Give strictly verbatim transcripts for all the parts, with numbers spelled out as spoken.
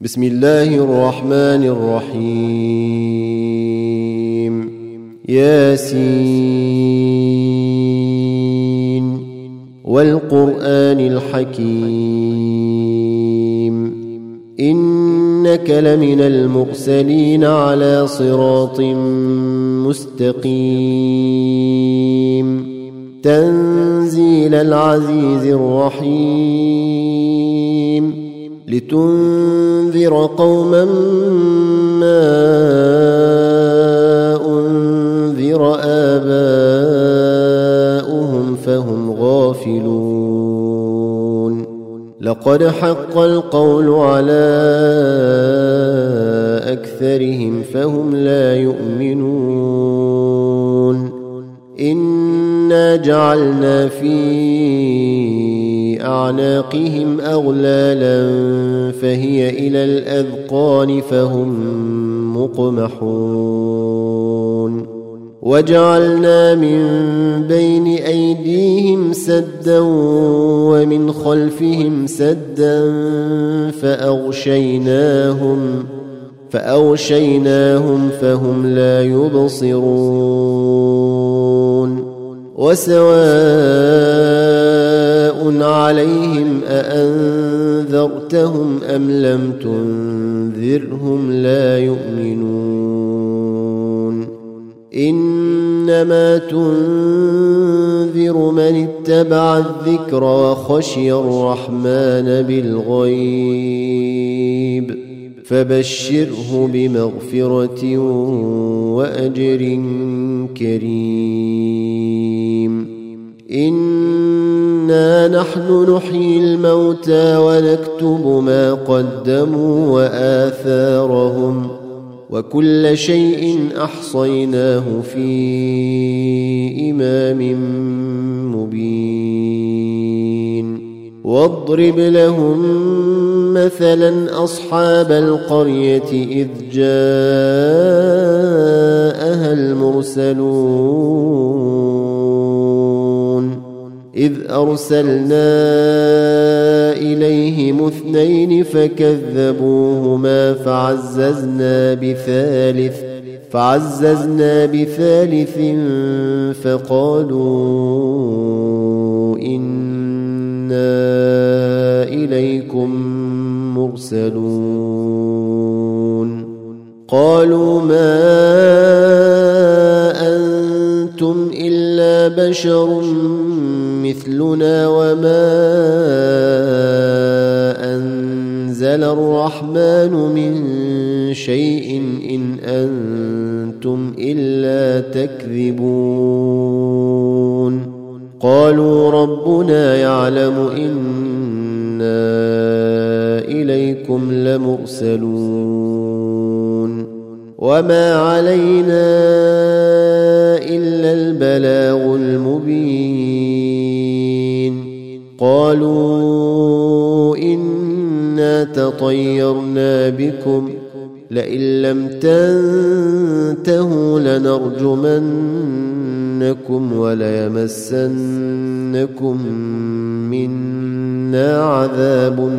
بسم الله الرحمن الرحيم ياسين والقرآن الحكيم إنك لمن المرسلين على صراط مستقيم تنزيل العزيز الرحيم لتنذر قوما ما أنذر آباؤهم فهم غافلون لقد حق القول على أكثرهم فهم لا يؤمنون إنا جعلنا في أعناقهم أغلالا فهي إلى الأذقان فهم مقمحون وجعلنا من بين أيديهم سدا ومن خلفهم سدا فأغشيناهم فأغشيناهم فهم لا يبصرون وسواء عليهم أأنذرتهم أم لم تنذرهم لا يؤمنون إنما تنذر من اتبع الذكر وخشي الرحمن بالغيب فبشره بمغفرة وأجر كريم إنا نحن نحيي الموتى ونكتب ما قدموا وآثارهم وكل شيء أحصيناه في إمام مبين واضرب لهم مثلا أصحاب القرية إذ جاءها المرسلون إذ أرسلنا إليهم اثنين فكذبوهما فعززنا بثالث فعززنا بثالث فقالوا إنا إليكم مرسلون قالوا ما أنتم إلا بشر مثلنا وما أنزل الرحمن من شيء إن أنتم إلا تكذبون قالوا ربنا يعلم إنا إليكم لمرسلون وما علينا إلا البلاغ المبين قالوا إنا تطيرنا بكم لئن لم تنتهوا لنرجمنكم وليمسنكم منا عذاب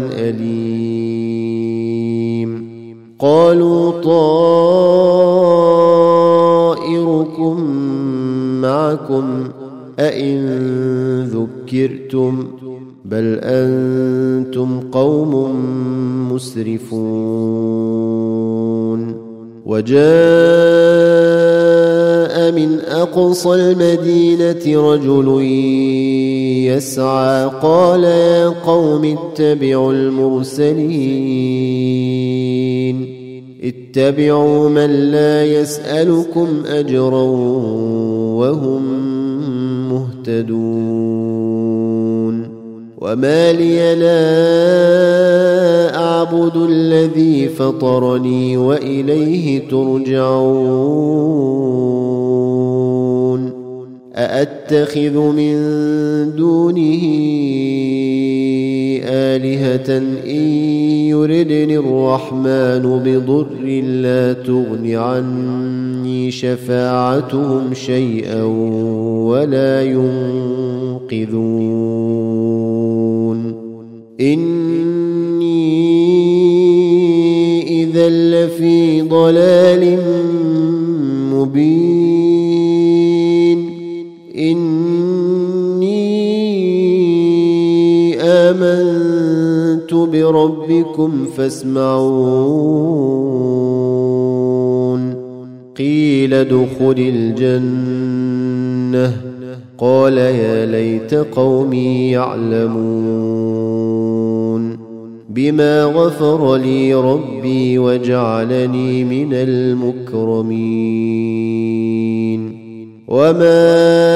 أليم قالوا طائركم معكم أئن ذكرتم بل أنتم قوم مسرفون وجاء من أقصى المدينة رجل يسعى قال يا قوم اتبعوا المرسلين اتبعوا من لا يسألكم أجرا وهم مهتدون وما لي لا أعبد الذي فطرني وإليه ترجعون أأتخذ من دونه آلهة إن يردني الرحمن بضر لا تغن عني شفاعتهم شيئا ولا ينقذون. يعلمون. إني إذا لفي ضلال مبين إني آمنت بربكم فاسمعون قيل ادخل الجنة قال يا ليت قومي يعلمون بما غفر لي ربي وجعلني من المكرمين وما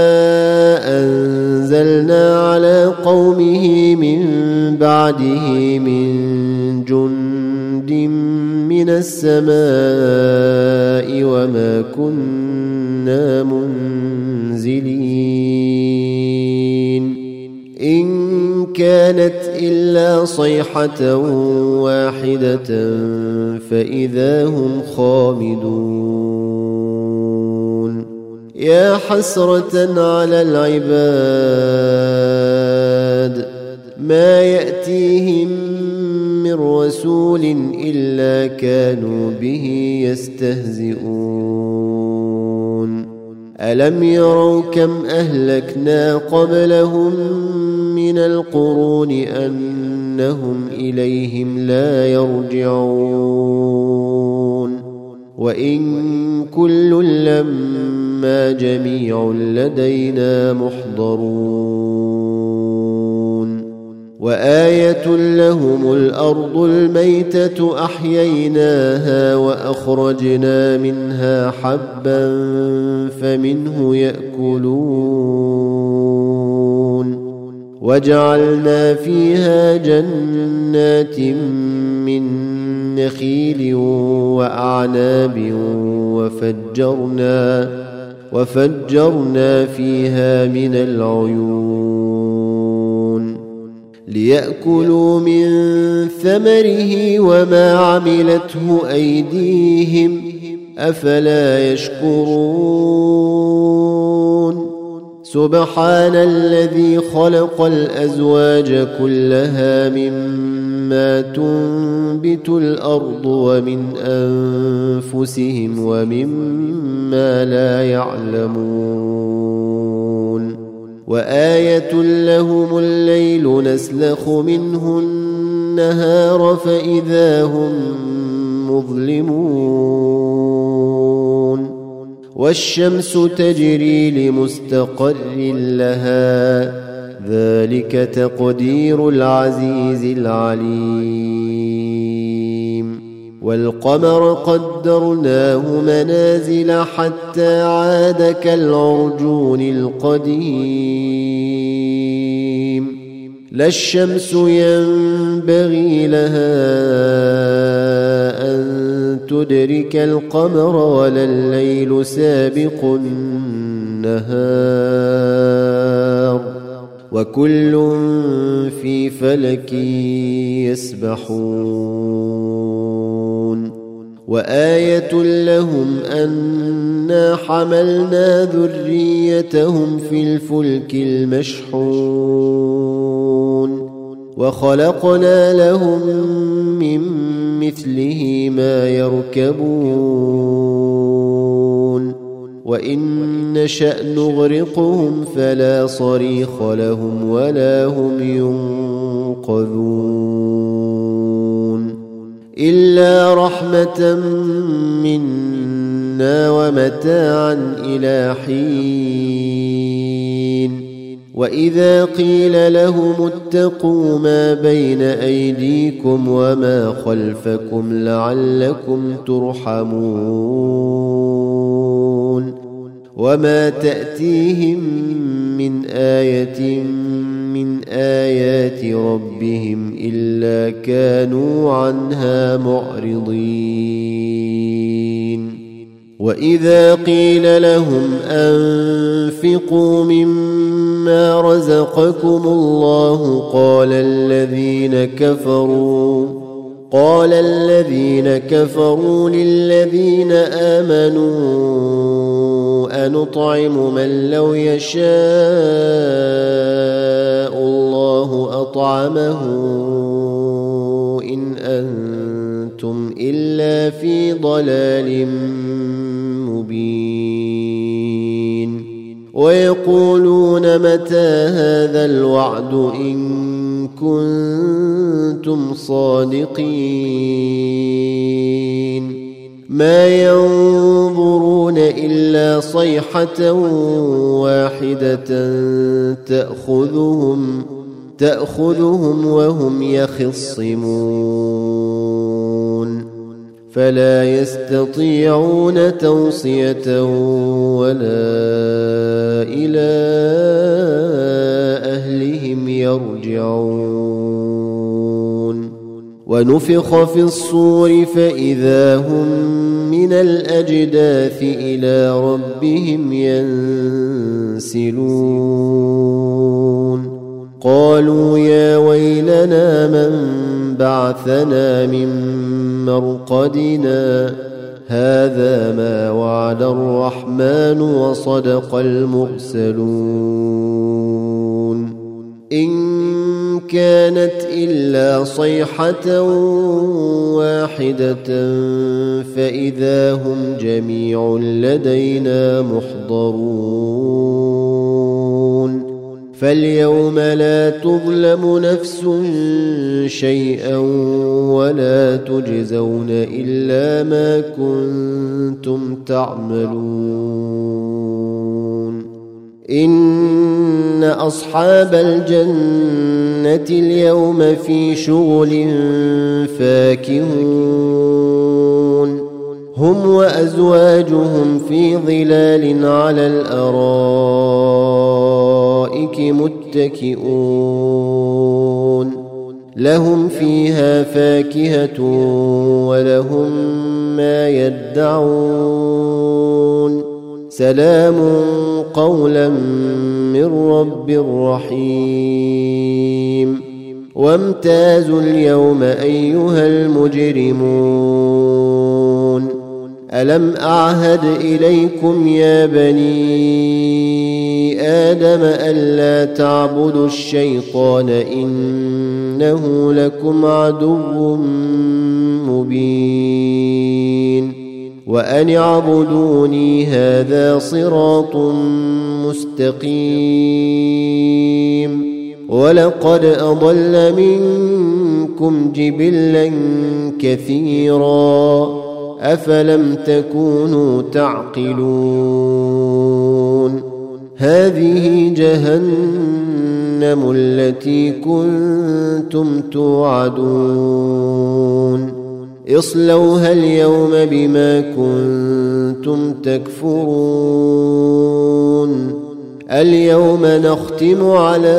أنزلنا على قومه من بعده من جند من السماء وما كنا منزلين إن كانت إلا صيحة واحدة فإذا هم خامدون يا حسرة على العباد ما يأتيهم من رسول إلا كانوا به يستهزئون ألم يروا كم أهلكنا قبلهم من القرون أنهم إليهم لا يرجعون وإن كل لما جميع لدينا محضرون وآية لهم الأرض الميتة أحييناها وأخرجنا منها حبا فمنه يأكلون وجعلنا فيها جنات من نخيل وأعناب وفجرنا وفجرنا فيها من العيون ليأكلوا من ثمره وما عملته أيديهم أفلا يشكرون سبحان الذي خلق الأزواج كلها مما تنبت الأرض ومن أنفسهم ومما لا يعلمون وآية لهم الليل نسلخ منه النهار فإذا هم مظلمون والشمس تجري لمستقر لها ذلك تقدير العزيز العليم والقمر قدرناه منازل حتى عاد كالعرجون القديم لا الشمس ينبغي لها أن تدرك القمر ولا الليل سابق النهار وكل في فلك يسبحون وآية لهم أنا حملنا ذريتهم في الفلك المشحون وخلقنا لهم من مثله ما يركبون وإن نشأ نغرقهم فلا صريخ لهم ولا هم ينقذون إلا رحمة منا ومتاعا إلى حين وإذا قيل لهم اتقوا ما بين أيديكم وما خلفكم لعلكم ترحمون وما تأتيهم من آية من آيات ربهم إلا كانوا عنها معرضين وإذا قيل لهم أنفقوا مما رزقكم الله قال الذين كفروا قال الذين كفروا للذين آمنوا أنطعم من لو يشاء الله أطعمه إن أنتم أنتم إلا في ضلال مبين ويقولون متى هذا الوعد إن كنتم صادقين ما ينظرون إلا صيحة واحدة تأخذهم تأخذهم وهم يخصمون فلا يستطيعون توصية ولا إلى أهلهم يرجعون ونفخ في الصور فإذا هم من الأجداث إلى ربهم ينسلون قالوا يا ويلنا من بعثنا من مرقدنا هذا ما وعد الرحمن وصدق المرسلون إن كانت إلا صيحة واحدة فإذا هم جميع لدينا محضرون فاليوم لا تظلم نفس شيئا ولا تجزون إلا ما كنتم تعملون إن أصحاب الجنة اليوم في شغل فاكهون هم وأزواجهم في ظلال على الأرائك متكئون لهم فيها فاكهة ولهم ما يدعون سلام قولا من رب رحيم وامتازوا اليوم أيها المجرمون ألم أعهد إليكم يا بني آدم ألا تعبدوا الشيطان إنه لكم عدو مبين وأن اعبدوني هذا صراط مستقيم ولقد أضل منكم جبلا كثيرا أفلم تكونوا تعقلون هذه جهنم التي كنتم توعدون اصلوها اليوم بما كنتم تكفرون اليوم نختم على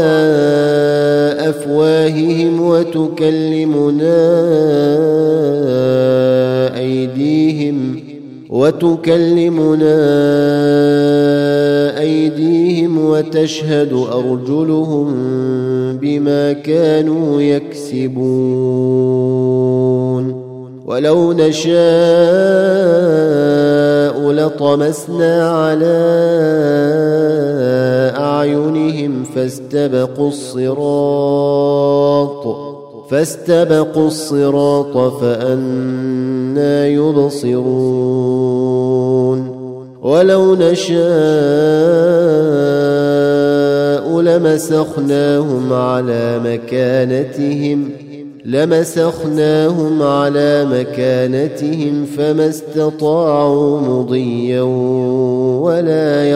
أفواههم وتكلمنا أيديهم وتكلمنا أيديهم وتشهد أرجلهم بما كانوا يكسبون ولو نشاء لطمسنا على أعينهم فاستبقوا الصراط فاستبقوا الصراط فأنى يبصرون ولو نشاء لمسخناهم على مكانتهم لمسخناهم على مكانتهم فما استطاعوا مضيا ولا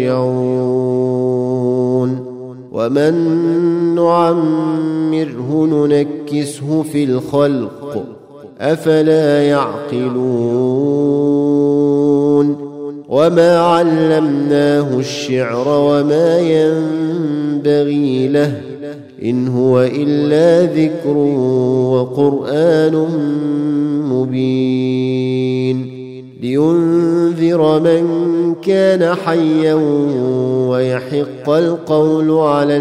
يرجعون ومن نعمره ننكسه في الخلق أفلا يعقلون وما علمناه الشعر وما ينبغي له إن هو إلا ذكر وقرآن مبين لينذر من كان حيا ويحق القول على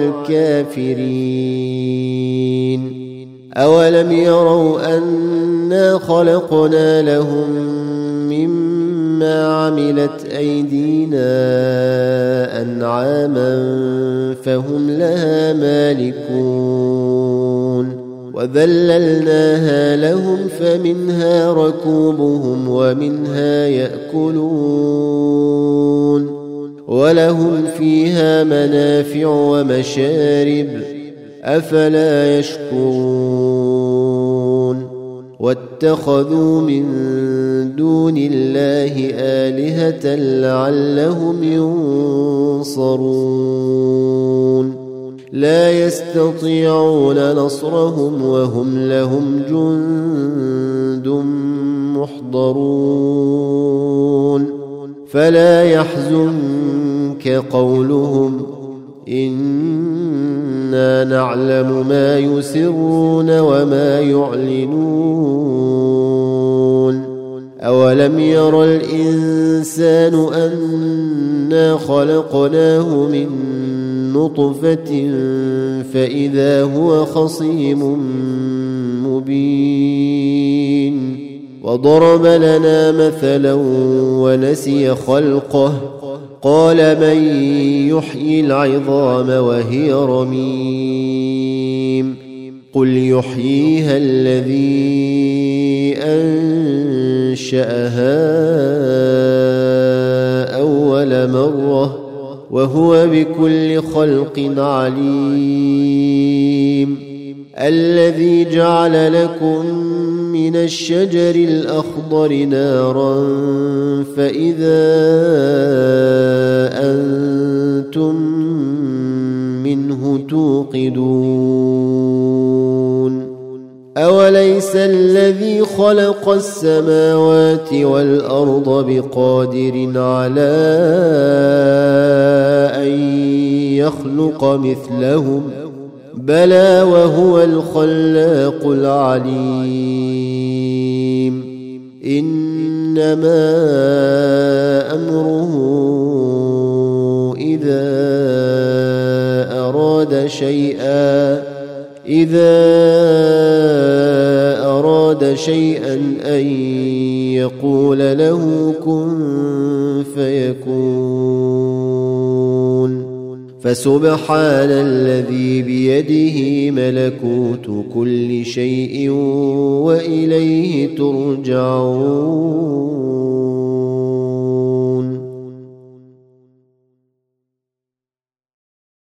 الكافرين أولم يروا أنا خلقنا لهم مما عملت أيدينا أنعاما فهم لها مالكون وذللناها لهم فمنها ركوبهم ومنها يأكلون ولهم فيها منافع ومشارب أفلا يشكرون واتخذوا من دون الله آلهة لعلهم ينصرون لا يستطيعون نصرهم وهم لهم جند محضرون فلا يحزنك قولهم إنا نعلم ما يسرون وما يعلنون أولم ير الإنسان أنا خلقناه من نطفة فإذا هو خصيم مبين وضرب لنا مثلا ونسي خلقه قال من يحيي العظام وهي رميم قل يحييها الذي أنشأها أول مرة وهو بكل خلق عليم الذي جعل لكم من الشجر الأخضر نارا فإذا أنتم منه توقدون أوليس الذي خلق السماوات والأرض بقادر على أن يخلق مثلهم بلى وهو الخلاق العليم إنما أمره إذا أراد شيئا إذا أراد شيئا أن يقول له كن فيكون فسبحان الذي بيده ملكوت كل شيء وإليه ترجعون